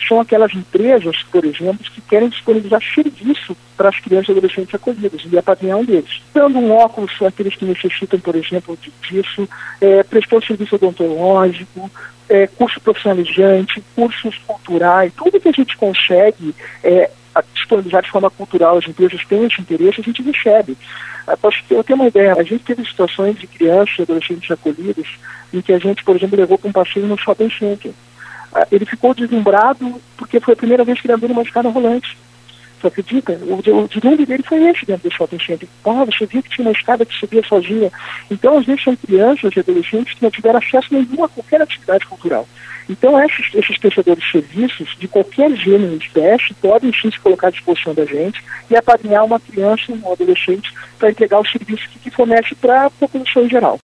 são aquelas empresas, por exemplo, que querem disponibilizar serviço para as crianças e adolescentes acolhidas e apadrinhar um deles. Dando um óculos para aqueles que necessitam, por exemplo, disso, prestando serviço odontológico, curso profissionalizante, cursos culturais, tudo que a gente consegue disponibilizar de forma cultural, as empresas têm esse interesse, a gente recebe. Para eu ter uma ideia, a gente teve situações de crianças e adolescentes acolhidos em que a gente, por exemplo, levou para um passeio no shopping center. Ele ficou deslumbrado porque foi a primeira vez que ele andou numa escada rolante. Você acredita? O deslumbre dele foi esse dentro do shopping center. Você viu que tinha uma escada que subia sozinha. Então, às vezes, são crianças e adolescentes que não tiveram acesso nenhum a qualquer atividade cultural. Então, esses prestadores de serviços, de qualquer gênero de espécie, podem sim se colocar à disposição da gente e apadrinhar uma criança ou um adolescente para entregar o serviço que fornece para a população em geral.